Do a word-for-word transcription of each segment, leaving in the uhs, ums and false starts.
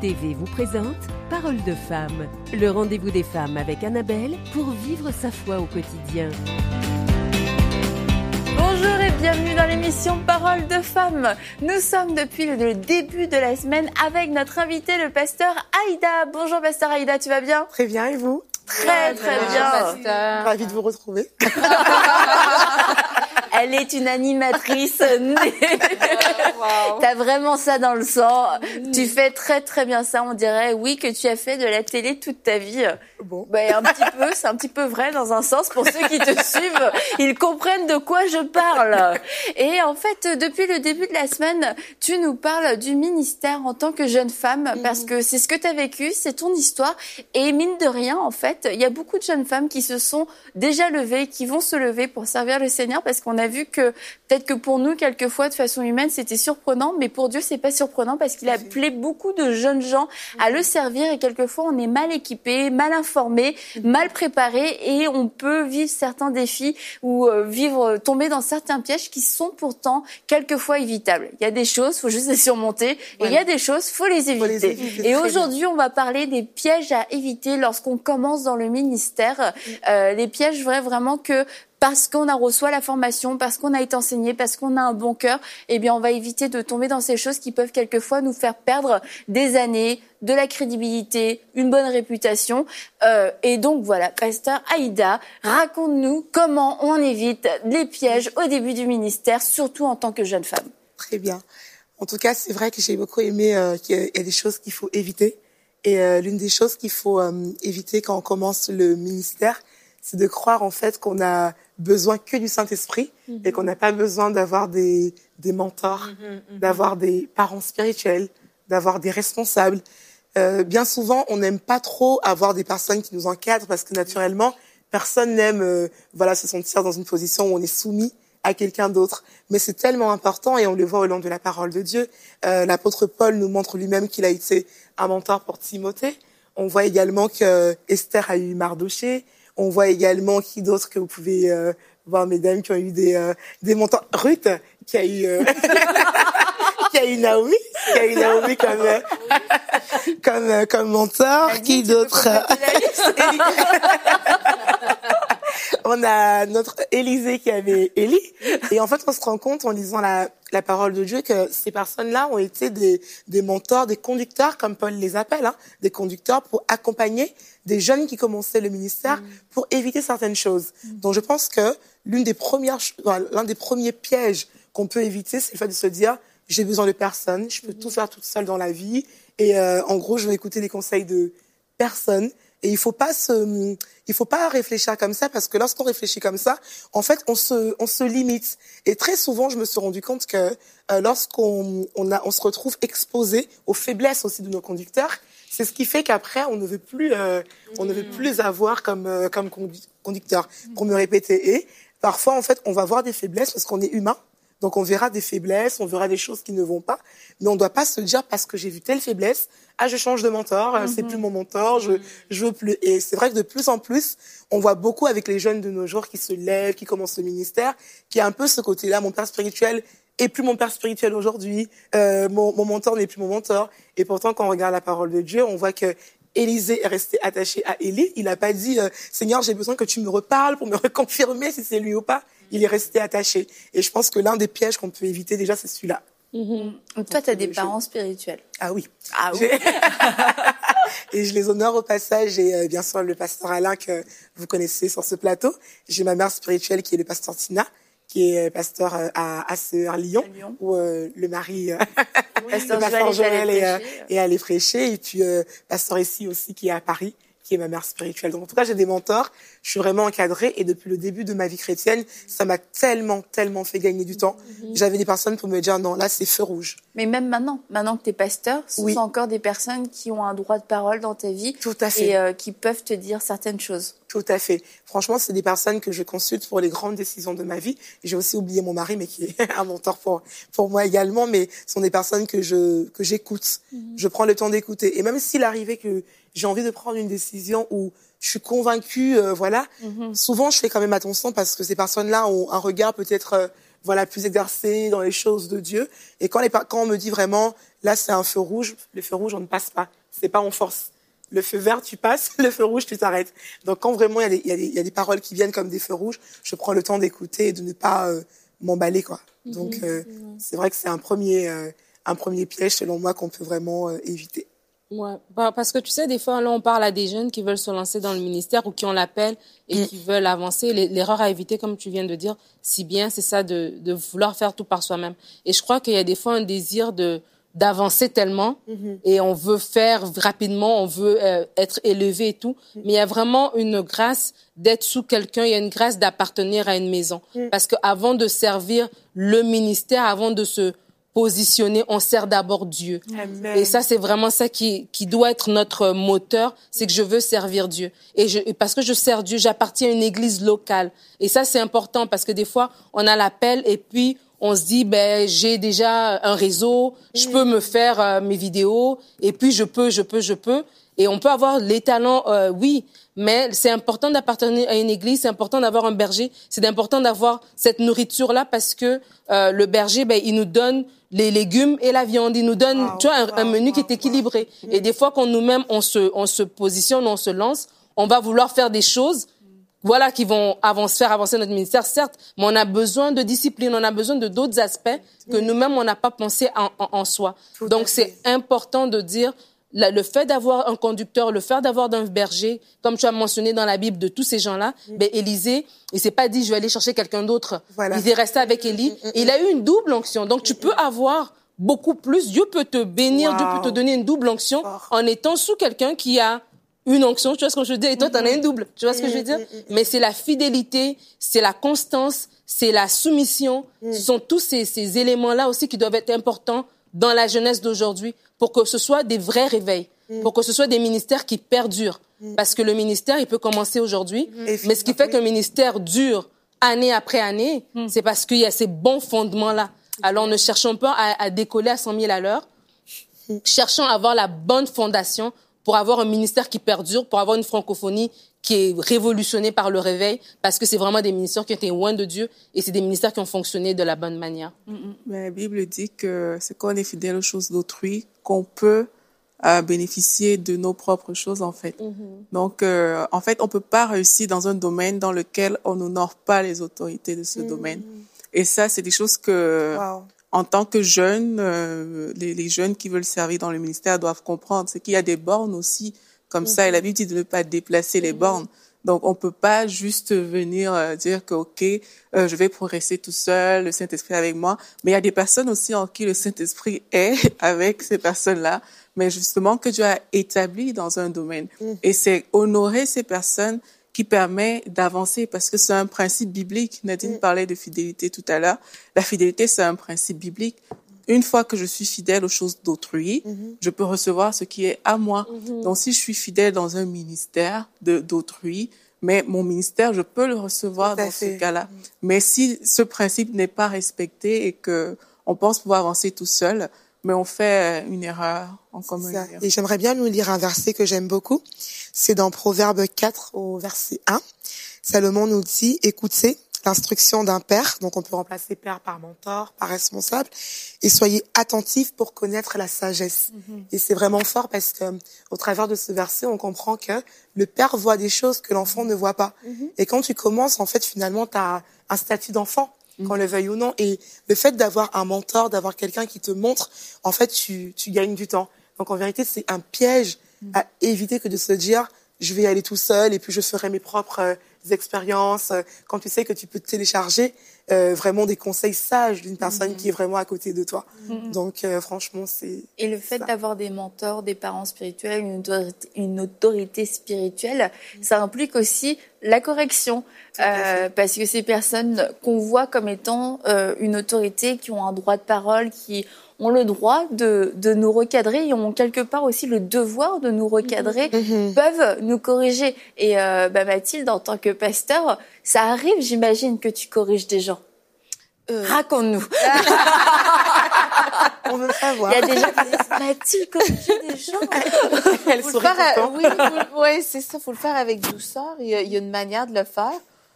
T V vous présente Parole de femme, le rendez-vous des femmes avec Annabelle pour vivre sa foi au quotidien. Bonjour et bienvenue dans l'émission Parole de femme. Nous sommes depuis le début de la semaine avec notre invité, le pasteur Aïda. Bonjour pasteur Aïda, tu vas bien? Très bien, et vous? Très très Bonjour, bien. pasteur. Ravie de vous retrouver. Elle est une animatrice. Wow. T'as vraiment ça dans le sang. Mmh. Tu fais très très bien ça. On dirait, oui, que tu as fait de la télé toute ta vie. Bon. Bah, un petit peu, c'est un petit peu vrai dans un sens. Pour ceux qui te suivent, ils comprennent de quoi je parle. Et en fait, depuis le début de la semaine, tu nous parles du ministère en tant que jeune femme, mmh. parce que c'est ce que tu as vécu, c'est ton histoire. Et mine de rien, en fait, il y a beaucoup de jeunes femmes qui se sont déjà levées, qui vont se lever pour servir le Seigneur, parce qu'on a vu que peut-être que pour nous, quelquefois, de façon humaine, c'était surprenant, mais pour Dieu, c'est pas surprenant parce qu'il a appelé beaucoup de jeunes gens à le servir et quelquefois, on est mal équipé, mal informé, mal préparé et on peut vivre certains défis ou euh, vivre, tomber dans certains pièges qui sont pourtant quelquefois évitables. Il y a des choses, faut juste les surmonter et ouais. il y a des choses, faut les éviter. Faut les éviter et aujourd'hui, bien. on va parler des pièges à éviter lorsqu'on commence dans le ministère. Euh, les pièges, vrai, vraiment que parce qu'on a reçu la formation, parce qu'on a été enseigné, parce qu'on a un bon cœur, eh bien, on va éviter de tomber dans ces choses qui peuvent quelquefois nous faire perdre des années, de la crédibilité, une bonne réputation. Euh, et donc, voilà, pasteur Aïda, raconte-nous comment on évite les pièges au début du ministère, surtout en tant que jeune femme. Très bien. En tout cas, c'est vrai que j'ai beaucoup aimé euh, qu'il y a des choses qu'il faut éviter. Et euh, l'une des choses qu'il faut euh, éviter quand on commence le ministère, c'est de croire en fait qu'on a besoin que du Saint-Esprit mmh. et qu'on n'a pas besoin d'avoir des, des mentors, mmh, mmh. d'avoir des parents spirituels, d'avoir des responsables. Euh, bien souvent, on n'aime pas trop avoir des personnes qui nous encadrent parce que naturellement, personne n'aime euh, voilà, se sentir dans une position où on est soumis à quelqu'un d'autre. Mais c'est tellement important et on le voit au long de la parole de Dieu. Euh, l'apôtre Paul nous montre lui-même qu'il a été un mentor pour Timothée. On voit également que Esther a eu Mardoché. On voit également qui d'autres que vous pouvez euh, voir, mesdames, qui ont eu des euh, des mentors. Ruth, qui a eu euh, qui a eu Naomi, qui a eu Naomi comme euh, comme euh, comme mentor. Elle qui d'autres On a notre Élisée qui avait Élie. Et en fait, on se rend compte en lisant la, la parole de Dieu que ces personnes-là ont été des, des mentors, des conducteurs, comme Paul les appelle, hein, des conducteurs pour accompagner des jeunes qui commençaient le ministère mmh. pour éviter certaines choses. Mmh. Donc, je pense que l'une des premières, l'un des premiers pièges qu'on peut éviter, c'est le fait de se dire, j'ai besoin de personne, je peux mmh. tout faire toute seule dans la vie. Et euh, en gros, je vais écouter les conseils de personne. Et il faut pas se, il faut pas réfléchir comme ça parce que lorsqu'on réfléchit comme ça, en fait, on se, on se limite. Et très souvent, je me suis rendu compte que euh, lorsqu'on, on a, on se retrouve exposé aux faiblesses aussi de nos conducteurs, c'est ce qui fait qu'après, on ne veut plus, euh, on ne veut plus les avoir comme, euh, comme conducteurs pour me répéter. Et parfois, en fait, on va voir des faiblesses parce qu'on est humain. Donc, on verra des faiblesses, on verra des choses qui ne vont pas. Mais on ne doit pas se dire, parce que j'ai vu telle faiblesse, ah, je change de mentor, mm-hmm. c'est plus mon mentor, je, je veux plus. Et c'est vrai que de plus en plus, on voit beaucoup avec les jeunes de nos jours qui se lèvent, qui commencent le ministère, qui a un peu ce côté-là, mon père spirituel est plus mon père spirituel aujourd'hui, euh, mon, mon mentor n'est plus mon mentor. Et pourtant, quand on regarde la parole de Dieu, on voit que Élisée est resté attaché à Élie. Il n'a pas dit euh, « Seigneur, j'ai besoin que tu me reparles pour me reconfirmer si c'est lui ou pas ». Il est resté attaché. Et je pense que l'un des pièges qu'on peut éviter déjà, c'est celui-là. Mmh. Toi, tu as des parents spirituels. Ah oui. Ah oui. Et je les honore au passage. Et euh, bien sûr, le pasteur Alain que vous connaissez sur ce plateau. J'ai ma mère spirituelle qui est le pasteur Tina, qui est pasteur euh, à, à, ce, à Lyon, à Lyon, où euh, le mari, euh, oui, pasteur, pasteur Joël est, euh, est allé prêcher. Et puis, euh, pasteur ici aussi qui est à Paris, qui est ma mère spirituelle. Donc, en tout cas, j'ai des mentors. Je suis vraiment encadrée. Et depuis le début de ma vie chrétienne, ça m'a tellement, tellement fait gagner du temps. Mm-hmm. J'avais des personnes pour me dire, non, là, c'est feu rouge. Mais même maintenant, maintenant que tu es pasteur, ce oui. sont encore des personnes qui ont un droit de parole dans ta vie. Tout à fait. Et euh, qui peuvent te dire certaines choses. Tout à fait. Franchement, c'est des personnes que je consulte pour les grandes décisions de ma vie. J'ai aussi oublié mon mari, mais qui est un mentor pour, pour moi également. Mais ce sont des personnes que je, que j'écoute. Mm-hmm. Je prends le temps d'écouter. Et même s'il arrivait que j'ai envie de prendre une décision où je suis convaincue, euh, voilà. Mm-hmm. Souvent, je fais quand même attention parce que ces personnes-là ont un regard peut-être euh, voilà, plus exercée dans les choses de Dieu. Et quand, les, quand on me dit vraiment, là, c'est un feu rouge, le feu rouge, on ne passe pas. C'est pas en force. Le feu vert, tu passes, le feu rouge, tu t'arrêtes. Donc, quand vraiment il y a des, il y a des, il y a des paroles qui viennent comme des feux rouges, je prends le temps d'écouter et de ne pas euh, m'emballer, quoi. Donc, euh, mmh. c'est vrai que c'est un premier, euh, un premier piège, selon moi, qu'on peut vraiment euh, éviter. Ouais, bah, parce que tu sais, des fois, là, on parle à des jeunes qui veulent se lancer dans le ministère ou qui ont l'appel et mmh. qui veulent avancer. L'erreur à éviter, comme tu viens de dire, si bien, c'est ça de, de vouloir faire tout par soi-même. Et je crois qu'il y a des fois un désir de d'avancer tellement mmh. et on veut faire rapidement, on veut euh, être élevé et tout. Mmh. Mais il y a vraiment une grâce d'être sous quelqu'un, il y a une grâce d'appartenir à une maison. Mmh. Parce que avant de servir le ministère, avant de se positionner, on sert d'abord Dieu. Amen. Et ça, c'est vraiment ça qui, qui doit être notre moteur, c'est que je veux servir Dieu. Et, je, et parce que je sers Dieu, j'appartiens à une église locale. Et ça, c'est important parce que des fois, on a l'appel et puis on se dit, ben, j'ai déjà un réseau, je peux me faire euh, mes vidéos et puis je peux, je peux, je peux. Et on peut avoir les talents, euh, oui, mais c'est important d'appartenir à une église, c'est important d'avoir un berger, c'est important d'avoir cette nourriture-là parce que euh, le berger, ben, il nous donne les légumes et la viande, il nous donne, wow, tu vois, un, wow, un menu wow, qui est équilibré. Wow. Et des fois, quand nous-mêmes, on se, on se positionne, on se lance, on va vouloir faire des choses, voilà, qui vont avancer, faire avancer notre ministère, certes, mais on a besoin de discipline, on a besoin de d'autres aspects que nous-mêmes, on n'a pas pensé en, en, en soi. Tout Donc, c'est important de dire, le fait d'avoir un conducteur, le fait d'avoir un berger, comme tu as mentionné dans la Bible de tous ces gens-là, mm. ben Élisée, il s'est pas dit je vais aller chercher quelqu'un d'autre. Voilà. Il est resté avec Élie. Mm, mm, et il a eu une double onction. Donc mm, tu peux mm. avoir beaucoup plus. Dieu peut te bénir, wow. Dieu peut te donner une double onction oh. en étant sous quelqu'un qui a une onction. Tu vois ce que je veux dire? Et toi, mm, t'en as une double. Tu vois mm, ce que je veux dire? Mm, mm, Mais c'est la fidélité, c'est la constance, c'est la soumission. Mm. Ce sont tous ces, ces éléments-là aussi qui doivent être importants dans la jeunesse d'aujourd'hui, pour que ce soit des vrais réveils, mmh. pour que ce soit des ministères qui perdurent. Mmh. Parce que le ministère, il peut commencer aujourd'hui, mmh. mais ce qui fait qu'un ministère dure année après année, mmh. c'est parce qu'il y a ces bons fondements-là. Alors, ne cherchons pas à, à décoller à cent mille à l'heure. Mmh. Cherchons à avoir la bonne fondation pour avoir un ministère qui perdure, pour avoir une francophonie qui est révolutionnée par le réveil, parce que c'est vraiment des ministères qui ont été loin de Dieu et c'est des ministères qui ont fonctionné de la bonne manière. Mais la Bible dit que c'est quand on est fidèle aux choses d'autrui qu'on peut euh, bénéficier de nos propres choses, en fait. Mm-hmm. Donc, euh, en fait, on peut pas réussir dans un domaine dans lequel on n'honore pas les autorités de ce mm-hmm. domaine. Et ça, c'est des choses que, wow. en tant que jeunes, euh, les, les jeunes qui veulent servir dans le ministère doivent comprendre. C'est qu'il y a des bornes aussi comme ça, et la Bible dit de ne pas déplacer les bornes. Donc, on peut pas juste venir euh, dire que, OK, euh, je vais progresser tout seul, le Saint-Esprit est avec moi. Mais il y a des personnes aussi en qui le Saint-Esprit est avec ces personnes-là, mais justement que Dieu a établi dans un domaine. Mm. Et c'est honorer ces personnes qui permet d'avancer, parce que c'est un principe biblique. Nadine mm. parlait de fidélité tout à l'heure. La fidélité, c'est un principe biblique. Une fois que je suis fidèle aux choses d'autrui, mm-hmm. je peux recevoir ce qui est à moi. Mm-hmm. Donc, si je suis fidèle dans un ministère de, d'autrui, mais mon ministère, je peux le recevoir dans ce cas-là. Mm-hmm. Mais si ce principe n'est pas respecté et que on pense pouvoir avancer tout seul, mais on fait une erreur, en commun. Et j'aimerais bien nous lire un verset que j'aime beaucoup. C'est dans Proverbe quatre au verset un. Salomon nous dit, écoutez l'instruction d'un père, donc on peut remplacer père par mentor, par responsable, et soyez attentifs pour connaître la sagesse. Mm-hmm. Et c'est vraiment fort parce que, au travers de ce verset, on comprend que le père voit des choses que l'enfant mm-hmm. ne voit pas. Mm-hmm. Et quand tu commences, en fait, finalement, tu as un statut d'enfant, mm-hmm. qu'on le veuille ou non. Et le fait d'avoir un mentor, d'avoir quelqu'un qui te montre, en fait, tu, tu gagnes du temps. Donc, en vérité, c'est un piège mm-hmm. à éviter que de se dire, je vais y aller tout seul et puis je ferai mes propres euh, expériences. Quand tu sais que tu peux télécharger euh, vraiment des conseils sages d'une personne mmh. qui est vraiment à côté de toi. Mmh. Donc, euh, franchement, c'est... Et le fait ça. d'avoir des mentors, des parents spirituels, une autorité, une autorité spirituelle, mmh. ça implique aussi la correction. Euh, parce que ces personnes qu'on voit comme étant euh, une autorité, qui ont un droit de parole, qui ont le droit de, de nous recadrer, et ont quelque part aussi le devoir de nous recadrer, mmh. peuvent nous corriger. Et euh, bah Mathilde, en tant que pasteur, ça arrive, j'imagine, que tu corriges des gens. Euh... Raconte-nous. On veut savoir. Il y a des gens qui disent, Mathilde corriger des gens. Elle faut le faire, à... oui, faut... ouais, c'est ça, faut le faire avec douceur. Il y a, il y a une manière de le faire.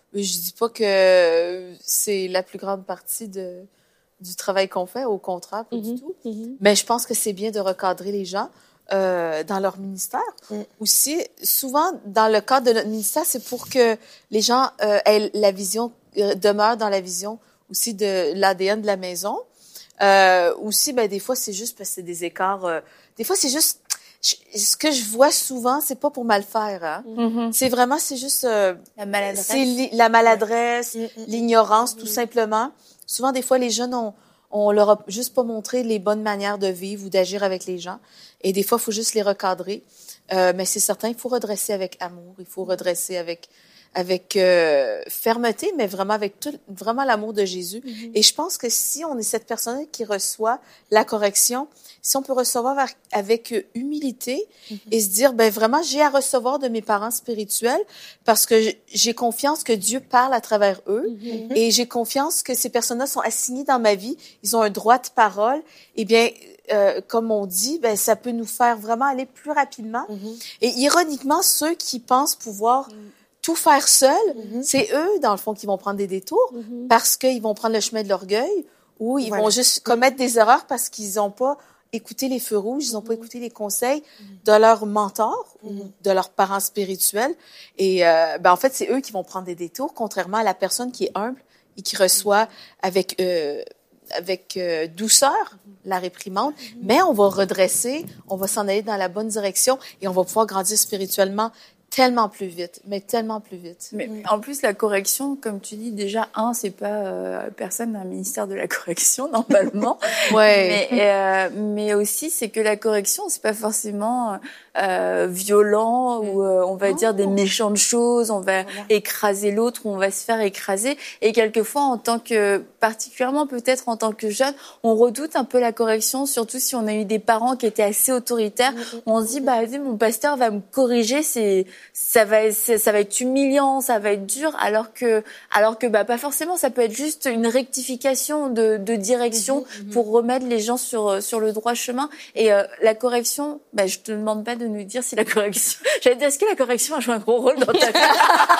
je dis pas que c'est la plus grande partie de du travail qu'on fait, au contraire, pas Mm-hmm. du tout. Mm-hmm. Mais je pense que c'est bien de recadrer les gens euh, dans leur ministère. Mm. Aussi, souvent, dans le cadre de notre ministère, c'est pour que les gens euh, aient la vision, euh, demeurent dans la vision aussi de l'A D N de la maison. Euh, aussi, ben des fois, c'est juste parce que c'est des écarts. Euh, des fois, c'est juste... Je, ce que je vois souvent, c'est pas pour mal faire. Hein. Mm-hmm. C'est vraiment, c'est juste... Euh, La maladresse. c'est li- la maladresse, Ouais. l'ignorance, tout simplement. Souvent, des fois, les jeunes, on, on leur a juste pas montré les bonnes manières de vivre ou d'agir avec les gens. Et des fois, il faut juste les recadrer. Euh, mais c'est certain, il faut redresser avec amour, il faut redresser avec avec euh, fermeté, mais vraiment avec tout, vraiment l'amour de Jésus. Mm-hmm. Et je pense que si on est cette personne qui reçoit la correction, si on peut recevoir avec, avec humilité mm-hmm. et se dire, ben vraiment, j'ai à recevoir de mes parents spirituels parce que j'ai confiance que Dieu parle à travers eux mm-hmm. et j'ai confiance que ces personnes-là sont assignées dans ma vie, ils ont un droit de parole. Eh bien, euh, comme on dit, ben ça peut nous faire vraiment aller plus rapidement. Mm-hmm. Et ironiquement, ceux qui pensent pouvoir mm-hmm. tout faire seul, mm-hmm. c'est eux, dans le fond, qui vont prendre des détours mm-hmm. parce qu'ils vont prendre le chemin de l'orgueil ou ils voilà. vont juste commettre des erreurs parce qu'ils n'ont pas écouté les feux rouges, ils n'ont mm-hmm. pas écouté les conseils mm-hmm. de leurs mentors mm-hmm. ou de leurs parents spirituels. Et euh, ben, en fait, c'est eux qui vont prendre des détours, contrairement à la personne qui est humble et qui reçoit mm-hmm. avec... Euh, avec euh, douceur mm-hmm. la réprimande, mm-hmm. mais on va redresser, on va s'en aller dans la bonne direction et on va pouvoir grandir spirituellement tellement plus vite, mais tellement plus vite. Mais oui. En plus, la correction, comme tu dis, déjà, un, c'est pas euh, personne d'un ministère de la correction, normalement. Ouais. Mais, euh, mais aussi, c'est que la correction, c'est pas forcément euh, violent ou euh, on va non. dire des méchantes choses, on va voilà. écraser l'autre ou on va se faire écraser. Et quelquefois, en tant que, particulièrement peut-être en tant que jeune, on redoute un peu la correction, surtout si on a eu des parents qui étaient assez autoritaires. Mm-hmm. On se dit, bah, mon pasteur va me corriger, c'est ça va ça va être humiliant, ça va être dur, alors que alors que bah pas forcément, ça peut être juste une rectification de de direction mmh, mmh. pour remettre les gens sur sur le droit chemin. Et euh, la correction, bah je te demande pas de nous dire si la correction, j'allais dire, est-ce que la correction a joué un gros rôle dans ta vie?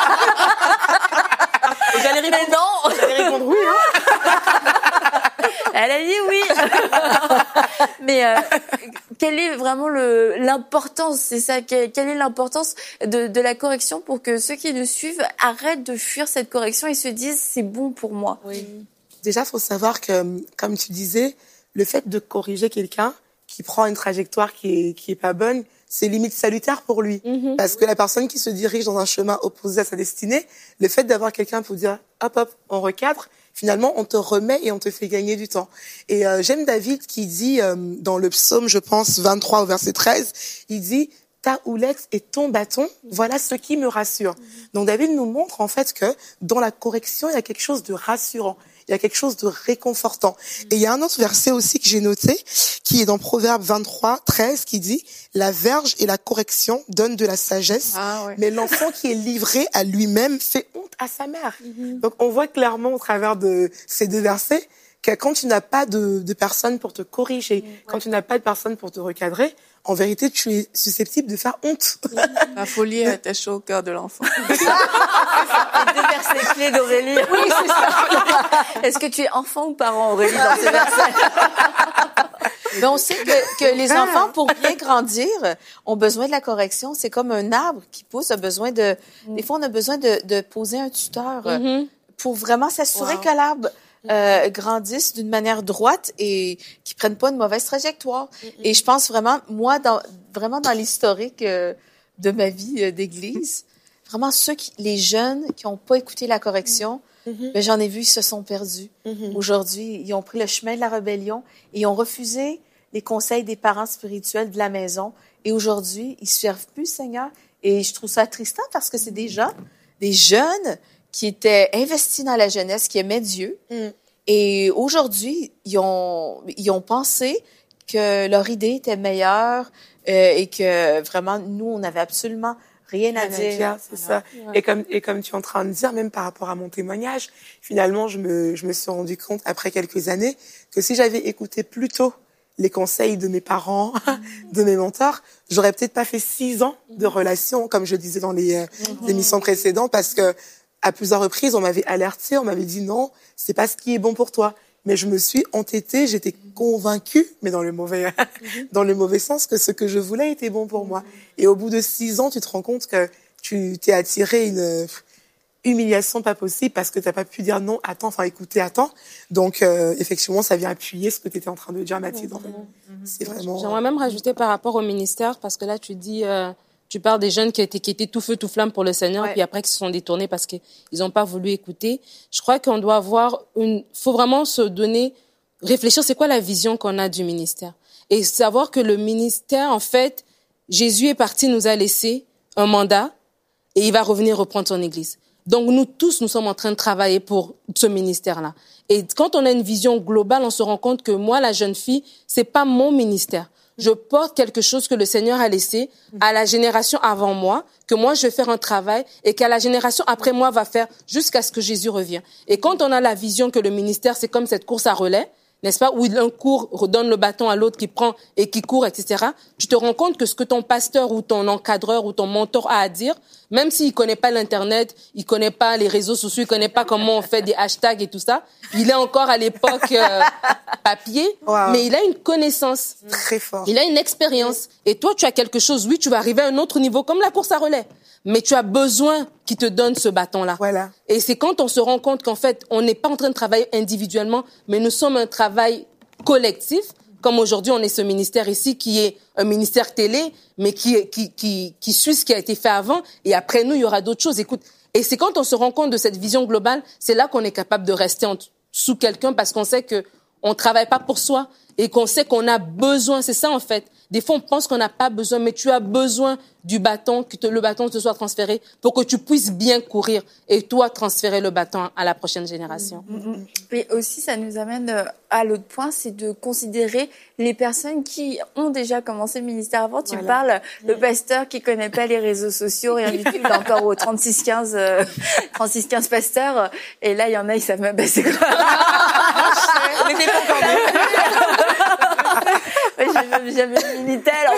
J'allais répondre mais non, j'allais répondre oui hein. Elle a dit oui. Mais euh, quelle est vraiment le l'importance, c'est ça, quelle, quelle est l'importance de, de la correction pour que ceux qui nous suivent arrêtent de fuir cette correction et se disent c'est bon pour moi. Oui. Déjà, faut savoir que, comme tu disais, le fait de corriger quelqu'un qui prend une trajectoire qui est qui est pas bonne, c'est limite salutaire pour lui. Mm-hmm. Parce que la personne qui se dirige dans un chemin opposé à sa destinée, le fait d'avoir quelqu'un pour dire hop hop, on recadre, finalement, on te remet et on te fait gagner du temps. Et euh, j'aime David qui dit, euh, dans le psaume, je pense, vingt-trois au verset treize, il dit « Ta houlette et ton bâton, voilà ce qui me rassure. » Donc David nous montre en fait que dans la correction, il y a quelque chose de rassurant. Il y a quelque chose de réconfortant. Et il y a un autre verset aussi que j'ai noté, qui est dans Proverbe vingt-trois, treize, qui dit « La verge et la correction donnent de la sagesse, ah, ouais. mais l'enfant qui est livré à lui-même fait honte à sa mère. Mm-hmm. » Donc on voit clairement au travers de ces deux versets que quand tu n'as pas de, de personne pour te corriger, mmh, quand ouais. tu n'as pas de personne pour te recadrer, en vérité, tu es susceptible de faire honte. La folie est attachée au cœur de l'enfant. C'est ça. Les deux versets clés d'Aurélie. Oui, c'est ça. Est-ce que tu es enfant ou parent, Aurélie, dans ces versets? Mais on sait que, que les enfants, pour bien grandir, ont besoin de la correction. C'est comme un arbre qui pousse, a besoin de... Mmh. Des fois, on a besoin de, de poser un tuteur mmh. pour vraiment s'assurer wow. que l'arbre... Euh, grandissent d'une manière droite et qui prennent pas une mauvaise trajectoire. Mm-hmm. Et je pense vraiment, moi, dans, vraiment dans l'historique euh, de ma vie euh, d'église, vraiment ceux qui, les jeunes qui ont pas écouté la correction, mm-hmm. ben, j'en ai vu, ils se sont perdus. Mm-hmm. Aujourd'hui, ils ont pris le chemin de la rébellion et ils ont refusé les conseils des parents spirituels de la maison. Et aujourd'hui, ils se servent plus, Seigneur. Et je trouve ça attristant parce que c'est des gens, des jeunes qui étaient investis dans la jeunesse, qui aimaient Dieu. Mm. Et aujourd'hui, ils ont, ils ont pensé que leur idée était meilleure euh, et que vraiment, nous, on n'avait absolument rien à dire. dire c'est voilà. ça. Ouais. Et comme, et comme tu es en train de dire, même par rapport à mon témoignage, finalement, je me, je me suis rendu compte, après quelques années, que si j'avais écouté plus tôt les conseils de mes parents, mmh. de mes mentors, j'aurais peut-être pas fait six ans de relation, comme je disais dans les, mmh. les émissions précédentes, parce que à plusieurs reprises, on m'avait alerté, on m'avait dit non, c'est pas ce qui est bon pour toi. Mais je me suis entêtée, j'étais convaincue, mais dans le mauvais, dans le mauvais sens, que ce que je voulais était bon pour moi. Et au bout de six ans, tu te rends compte que tu t'es attiré une humiliation pas possible parce que t'as pas pu dire non, attends, enfin écoutez, attends. Donc euh, effectivement, ça vient appuyer ce que tu étais en train de dire, Mathilde. En fait. C'est vraiment. J'aimerais même rajouter par rapport au ministère, parce que là, tu dis. Euh... Tu parles des jeunes qui étaient, qui étaient tout feu, tout flamme pour le Seigneur, ouais. Puis après qui se sont détournés parce qu'ils n'ont pas voulu écouter. Je crois qu'on doit avoir une, faut vraiment se donner, réfléchir, c'est quoi la vision qu'on a du ministère. Et savoir que le ministère, en fait, Jésus est parti, nous a laissé un mandat et il va revenir reprendre son église. Donc nous tous, nous sommes en train de travailler pour ce ministère-là. Et quand on a une vision globale, on se rend compte que moi, la jeune fille, c'est pas mon ministère. Je porte quelque chose que le Seigneur a laissé à la génération avant moi, que moi je vais faire un travail et qu'à la génération après moi va faire jusqu'à ce que Jésus revienne. Et quand on a la vision que le ministère, c'est comme cette course à relais, n'est-ce pas, où un court redonne le bâton à l'autre qui prend et qui court, et cetera, tu te rends compte que ce que ton pasteur ou ton encadreur ou ton mentor a à dire, même s'il connaît pas l'Internet, il connaît pas les réseaux sociaux, il connaît pas comment on fait des hashtags et tout ça, il est encore à l'époque euh, papier, wow. Mais il a une connaissance. Très fort. Il a une expérience. Et toi, tu as quelque chose, oui, tu vas arriver à un autre niveau, comme la course à relais. Mais tu as besoin qu'il te donne ce bâton-là. Voilà. Et c'est quand on se rend compte qu'en fait, on n'est pas en train de travailler individuellement, mais nous sommes un travail collectif. Comme aujourd'hui, on est ce ministère ici qui est un ministère télé, mais qui, qui, qui, qui suit ce qui a été fait avant. Et après nous, il y aura d'autres choses. Écoute, et c'est quand on se rend compte de cette vision globale, c'est là qu'on est capable de rester en, sous quelqu'un parce qu'on sait que on travaille pas pour soi et qu'on sait qu'on a besoin. C'est ça, en fait. Des fois, on pense qu'on n'a pas besoin, mais tu as besoin du bâton, que te, le bâton te soit transféré pour que tu puisses bien courir et toi transférer le bâton à la prochaine génération. Mm-hmm. Et aussi, ça nous amène à l'autre point, c'est de considérer les personnes qui ont déjà commencé le ministère avant. Tu voilà. parles, le pasteur qui connaît pas les réseaux sociaux, rien du tout, il est encore au trente-six quinze, euh, trente-six quinze pasteur. Et là, il y en a, ils savent même pas c'est quoi. Mais t'es pas encore J'ai même jamais vu Minitel en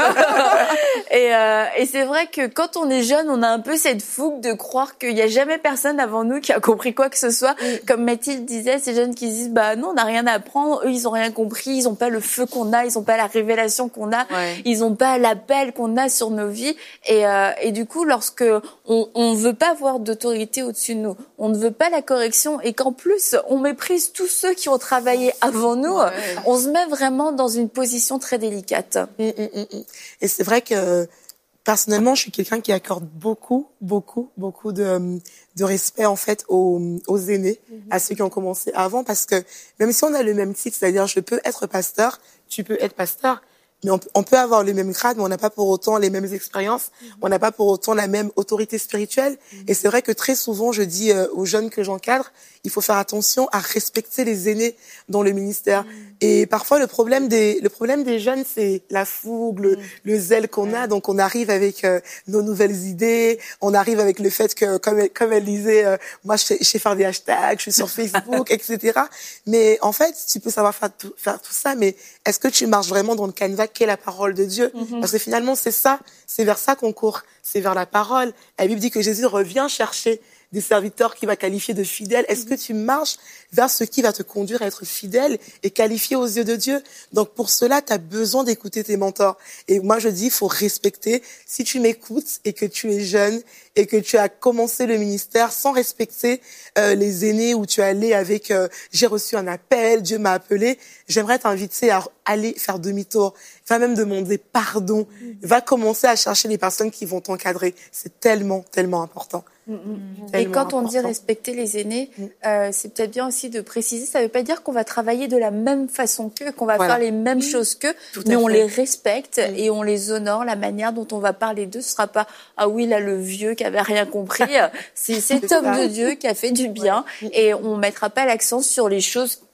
plus. et, euh, et c'est vrai que quand on est jeune, on a un peu cette fougue de croire qu'il n'y a jamais personne avant nous qui a compris quoi que ce soit. Mm. Comme Mathilde disait, ces jeunes qui disent bah non, on n'a rien à apprendre. Eux, ils ont rien compris. Ils ont pas le feu qu'on a. Ils ont pas la révélation qu'on a. Ouais. Ils ont pas l'appel qu'on a sur nos vies. Et, euh, et du coup, lorsque on, on veut pas avoir d'autorité au-dessus de nous, on ne veut pas la correction, et qu'en plus on méprise tous ceux qui ont travaillé avant nous, ouais. on se met vraiment dans une position très délicate. Mmh, mmh, mmh. Et c'est vrai que personnellement, je suis quelqu'un qui accorde beaucoup, beaucoup, beaucoup de, de respect en fait aux, aux aînés, mmh. à ceux qui ont commencé avant, parce que même si on a le même titre, c'est-à-dire je peux être pasteur, tu peux être pasteur, mais on, on peut avoir le même grade, mais on n'a pas pour autant les mêmes expériences, mmh. on n'a pas pour autant la même autorité spirituelle. Mmh. Et c'est vrai que très souvent, je dis euh, aux jeunes que j'encadre, il faut faire attention à respecter les aînés dans le ministère. Mmh. Et parfois, le problème des, le problème des jeunes, c'est la fougue, le, mmh. le zèle qu'on mmh. a. Donc, on arrive avec euh, nos nouvelles idées. On arrive avec le fait que, comme elle, comme elle disait, euh, moi, je sais, je sais faire des hashtags, je suis sur Facebook, et cetera. Mais en fait, tu peux savoir faire tout, faire tout ça, mais est-ce que tu marches vraiment dans le canevas qu'est la parole de Dieu? Mmh. Parce que finalement, c'est ça, c'est vers ça qu'on court, c'est vers la parole. La Bible dit que Jésus revient chercher des serviteurs qu'il va qualifier de fidèles. Est-ce que tu marches vers ce qui va te conduire à être fidèle et qualifié aux yeux de Dieu? Donc pour cela, tu as besoin d'écouter tes mentors. Et moi, je dis, il faut respecter. Si tu m'écoutes et que tu es jeune et que tu as commencé le ministère sans respecter euh, les aînés, où tu es allé avec euh, j'ai reçu un appel, Dieu m'a appelé, j'aimerais t'inviter à aller faire demi-tour. Va même demander pardon. Va commencer à chercher les personnes qui vont t'encadrer. C'est tellement, tellement important. Mmh, mmh. Et quand important. on dit respecter les aînés, mmh. euh, c'est peut-être bien aussi de préciser, ça ne veut pas dire qu'on va travailler de la même façon qu'eux, qu'on va voilà. faire les mêmes mmh. choses qu'eux, mais on fait. les respecte mmh. et on les honore. La manière dont on va parler d'eux, ce sera pas « Ah oui, là, le vieux qui avait rien compris », c'est cet homme de Dieu qui a fait du bien, ouais. et on mettra pas l'accent sur les choses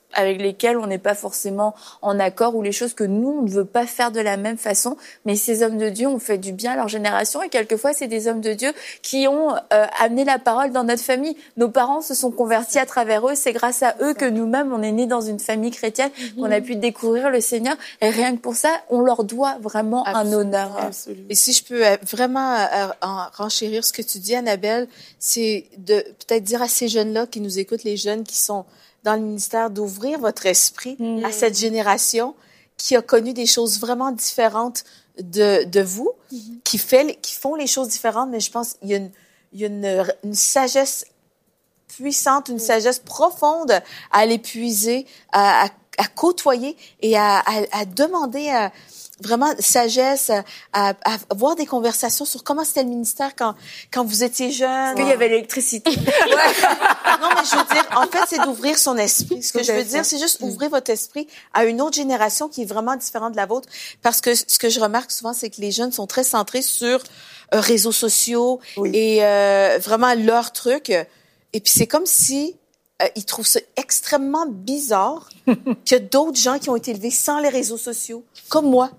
avec lesquels on n'est pas forcément en accord, ou les choses que nous, on ne veut pas faire de la même façon. Mais ces hommes de Dieu ont fait du bien à leur génération, et quelquefois, c'est des hommes de Dieu qui ont euh, amené la parole dans notre famille. Nos parents se sont convertis à travers eux. C'est grâce à eux que nous-mêmes, on est nés dans une famille chrétienne, mmh. qu'on a pu découvrir le Seigneur. Et rien que pour ça, on leur doit vraiment Absolument. un honneur. Absolument. Et si je peux vraiment en renchérir ce que tu dis, Annabelle, c'est de peut-être dire à ces jeunes-là qui nous écoutent, les jeunes qui sont dans le ministère, d'ouvrir votre esprit mmh. à cette génération qui a connu des choses vraiment différentes de, de vous, mmh. qui, fait, qui font les choses différentes, mais je pense qu'il y a une, il y a une, une sagesse puissante, une mmh. sagesse profonde à aller puiser, à, à, à côtoyer et à, à, à demander à, vraiment sagesse, à, à avoir des conversations sur comment c'était le ministère quand quand vous étiez jeune. Parce qu'il y avait l'électricité. Ouais. Non, mais je veux dire, en fait, c'est d'ouvrir son esprit. Ce que je veux dire, c'est juste ouvrir votre esprit à une autre génération qui est vraiment différente de la vôtre. Parce que ce que je remarque souvent, c'est que les jeunes sont très centrés sur euh, réseaux sociaux oui. et euh, vraiment leur truc. Et puis c'est comme si Euh, ils trouvent ça extrêmement bizarre qu'il y a d'autres gens qui ont été élevés sans les réseaux sociaux, comme moi.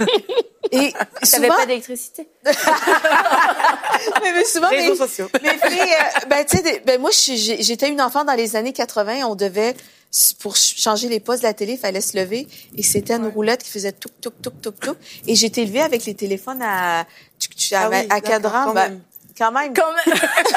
Et souvent... T'avais pas d'électricité. mais, mais souvent, réseaux mes, sociaux. mes filles, euh, ben, tu sais, ben, moi, j'étais une enfant dans les années quatre-vingts, on devait, pour changer les postes de la télé, il fallait se lever, et c'était une ouais. roulette qui faisait touc, touc, touc, touc, touc. Et j'étais élevée avec les téléphones à, à, ah oui, à cadran. Ben, Quand même. Quand même.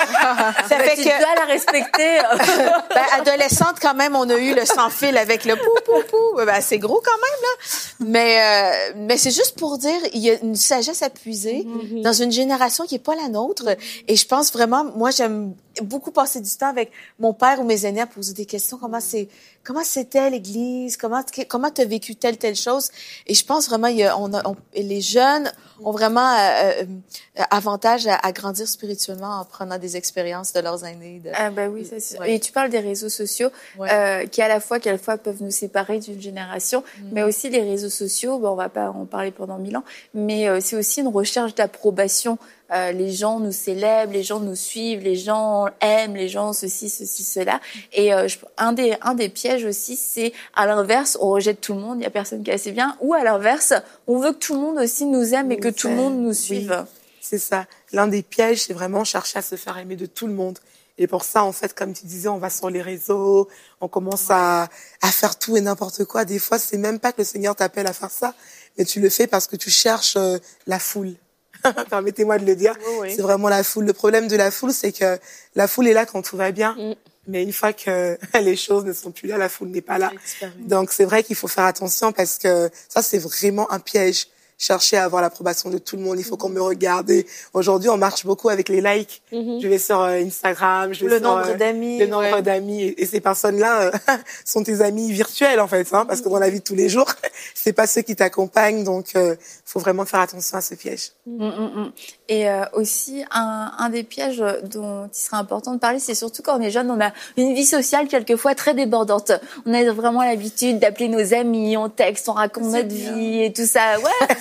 Ça fait tu que... dois la respecter. ben, adolescente, quand même, on a eu le sans fil avec le pou, pou, pou. Ben, c'est gros quand même, là. Mais, euh, mais c'est juste pour dire, il y a une sagesse à puiser mm-hmm. dans une génération qui est pas la nôtre. Et je pense vraiment, moi, j'aime beaucoup passer du temps avec mon père ou mes aînés à poser des questions. Comment c'est, comment c'était l'église? Comment, comment t'as vécu telle, telle chose? Et je pense vraiment, il y a, on a, on, les jeunes ont vraiment euh, euh, avantage à, à grandir spirituellement en prenant des expériences de leurs aînés. De... Ah bah oui, c'est sûr. Ouais. Et tu parles des réseaux sociaux ouais. euh, qui à la fois, quelquefois peuvent nous séparer d'une génération, mmh. mais aussi les réseaux sociaux. Bon, on va pas en parler pendant mille ans, mais euh, c'est aussi une recherche d'approbation. Euh, les gens nous célèbrent, les gens nous suivent, les gens aiment, les gens ceci, ceci, cela. Et euh, je, un des un des pièges aussi, c'est à l'inverse, on rejette tout le monde, il y a personne qui est assez bien, ou à l'inverse, on veut que tout le monde aussi nous aime et que tout le monde nous suive. Oui, c'est ça. L'un des pièges, c'est vraiment chercher à se faire aimer de tout le monde. Et pour ça, en fait, comme tu disais, on va sur les réseaux, on commence à à faire tout et n'importe quoi. Des fois, c'est même pas que le Seigneur t'appelle à faire ça, mais tu le fais parce que tu cherches euh, la foule. Permettez-moi de le dire. Oui, oui. C'est vraiment la foule. Le problème de la foule, c'est que la foule est là quand tout va bien. Mm. Mais une fois que les choses ne sont plus là, la foule n'est pas là. Donc, c'est vrai qu'il faut faire attention parce que ça, c'est vraiment un piège. Chercher à avoir l'approbation de tout le monde. Il faut mm-hmm. qu'on me regarde. Et aujourd'hui, on marche beaucoup avec les likes. Mm-hmm. Je vais sur euh, Instagram. Je vais le sur, nombre euh, d'amis. Le nombre ouais. d'amis. Et, et ces personnes-là euh, sont tes amis virtuels, en fait. Hein, parce que dans la vie de tous les jours, c'est pas ceux qui t'accompagnent. Donc, il euh, faut vraiment faire attention à ce piège. Mm-hmm. Et euh, aussi, un, un des pièges dont il serait important de parler, c'est surtout quand on est jeune, on a une vie sociale quelquefois très débordante. On a vraiment l'habitude d'appeler nos amis, on texte, on raconte c'est notre bien. vie et tout ça. Ouais, c'est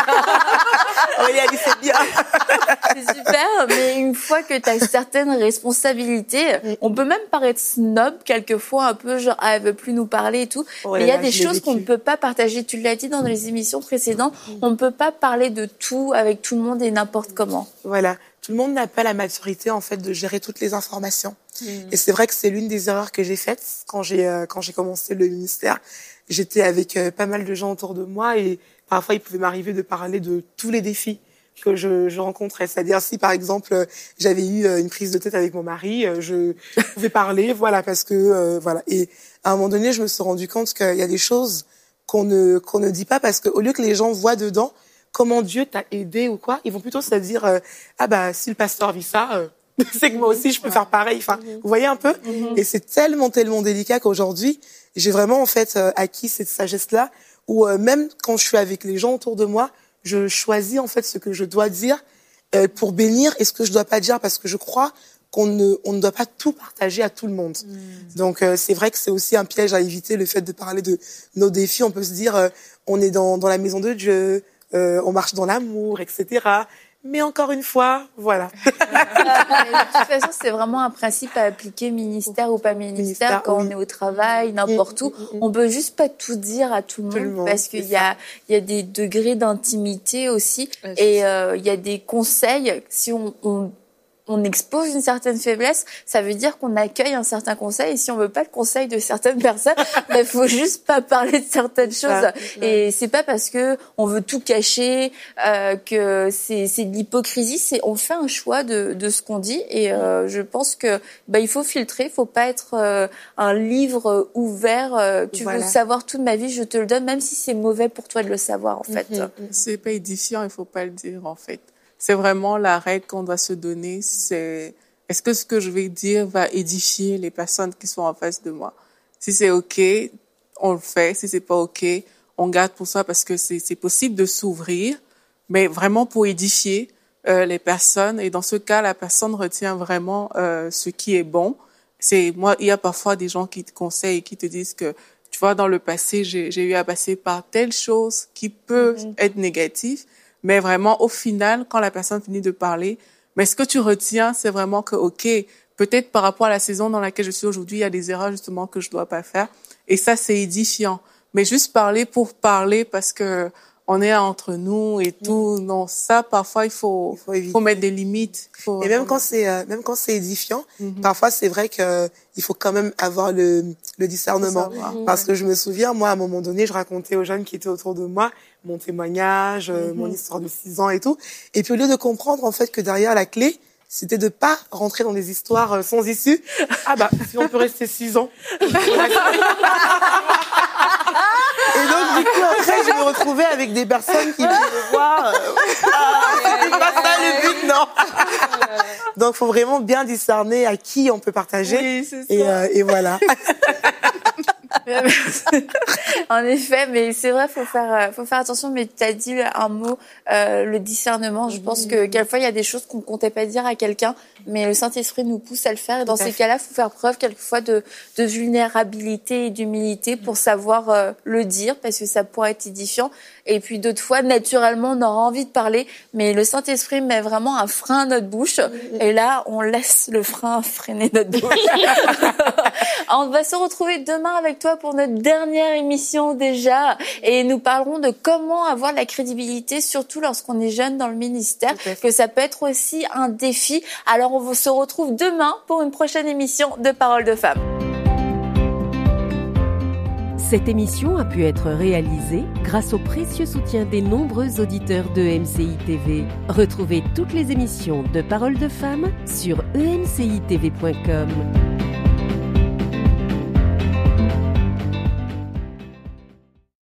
super. Oui, Alice, c'est bien. C'est super, mais une fois que tu as certaines responsabilités, on peut même paraître snob quelquefois, un peu genre, ah, elle veut plus nous parler et tout. Oh, mais il y a des choses qu'on ne peut pas partager. Tu l'as dit dans les émissions précédentes, mm. on ne peut pas parler de tout avec tout le monde et n'importe comment. Voilà. Tout le monde n'a pas la maturité, en fait, de gérer toutes les informations. Mmh. Et c'est vrai que c'est l'une des erreurs que j'ai faites quand j'ai, euh, quand j'ai commencé le ministère. J'étais avec euh, pas mal de gens autour de moi et parfois il pouvait m'arriver de parler de tous les défis que je, je rencontrais. C'est-à-dire si, par exemple, euh, j'avais eu euh, une prise de tête avec mon mari, euh, je pouvais parler, voilà, parce que, euh, voilà. Et à un moment donné, je me suis rendu compte qu'il y a des choses qu'on ne, qu'on ne dit pas parce que au lieu que les gens voient dedans, comment Dieu t'a aidé ou quoi, ils vont plutôt se dire euh, ah bah si le pasteur vit ça, euh, c'est que moi aussi je peux faire pareil. Enfin, mm-hmm. vous voyez un peu. Mm-hmm. Et c'est tellement tellement délicat qu'aujourd'hui j'ai vraiment en fait euh, acquis cette sagesse là où euh, même quand je suis avec les gens autour de moi, je choisis en fait ce que je dois dire euh, pour bénir et ce que je dois pas dire parce que je crois qu'on ne on ne doit pas tout partager à tout le monde. Mm. Donc euh, c'est vrai que c'est aussi un piège à éviter, le fait de parler de nos défis. On peut se dire euh, on est dans dans la maison de Dieu. Euh, on marche dans l'amour, et cetera. Mais encore une fois, voilà. De toute façon, c'est vraiment un principe à appliquer, ministère ou pas ministère, Ministère, quand oui. on est au travail, n'importe où. On peut juste pas tout dire à tout le monde, Tout le monde, parce qu'il c'est y a, il y a des degrés d'intimité aussi, et euh, il y a des conseils. Si on, on on expose une certaine faiblesse, ça veut dire qu'on accueille un certain conseil. Et si on veut pas le conseil de certaines personnes, il ben, faut juste pas parler de certaines choses. Ça, et c'est pas parce que on veut tout cacher euh, que c'est c'est de l'hypocrisie. C'est on fait un choix de de ce qu'on dit. Et euh, je pense que ben il faut filtrer. Il faut pas être euh, un livre ouvert. Euh, tu Voilà. veux savoir tout de ma vie, je te le donne, même si c'est mauvais pour toi de le savoir en fait. Mhm. C'est pas édifiant, il faut pas le dire en fait. C'est vraiment la règle qu'on doit se donner. C'est est-ce que ce que je vais dire va édifier les personnes qui sont en face de moi? Si c'est ok, on le fait. Si c'est pas ok, on garde pour soi parce que c'est c'est possible de s'ouvrir, mais vraiment pour édifier euh, les personnes. Et dans ce cas, la personne retient vraiment euh, ce qui est bon. C'est moi, il y a parfois des gens qui te conseillent et qui te disent que tu vois dans le passé, j'ai j'ai eu à passer par telle chose qui peut mm-hmm. être négative. Mais vraiment, au final, quand la personne finit de parler, mais ce que tu retiens, c'est vraiment que, ok, peut-être par rapport à la saison dans laquelle je suis aujourd'hui, il y a des erreurs justement que je dois pas faire. Et ça, c'est édifiant. Mais juste parler pour parler parce que on est entre nous et tout, mmh. non, ça, parfois, il faut, il faut, faut mettre des limites. Faut... Et même quand c'est, euh, même quand c'est édifiant, mmh. parfois, c'est vrai que il faut quand même avoir le, le discernement. Mmh. Parce que je me souviens, moi, à un moment donné, je racontais aux jeunes qui étaient autour de moi mon témoignage, mmh. mon histoire de six ans et tout. Et puis, au lieu de comprendre, en fait, que derrière la clé, c'était de pas rentrer dans des histoires sans issue. Ah bah, si on peut rester six ans. Et donc, du coup, après, je me retrouvais avec des personnes qui venaient me voir. Euh, ah, c'était pas ça le but, non. Donc, faut vraiment bien discerner à qui on peut partager. Oui, c'est ça. Et, euh, et voilà. En effet, mais c'est vrai, faut faire, faut faire attention. Mais tu as dit un mot, euh, le discernement. Je pense que quelquefois il y a des choses qu'on comptait pas dire à quelqu'un, mais le Saint-Esprit nous pousse à le faire. Et dans ces cas-là, faut faire preuve quelquefois de, de vulnérabilité et d'humilité pour savoir euh, le dire, parce que ça pourrait être édifiant. Et puis d'autres fois, naturellement, on aura envie de parler, mais le Saint-Esprit met vraiment un frein à notre bouche. Et là, on laisse le frein freiner notre bouche. On va se retrouver demain avec toi pour notre dernière émission déjà, et nous parlerons de comment avoir de la crédibilité, surtout lorsqu'on est jeune dans le ministère, que ça peut être aussi un défi. Alors on se retrouve demain pour une prochaine émission de Paroles de Femmes. Cette émission a pu être réalisée grâce au précieux soutien des nombreux auditeurs de M C I T V. Retrouvez toutes les émissions de Paroles de Femmes sur e m c i t v point com.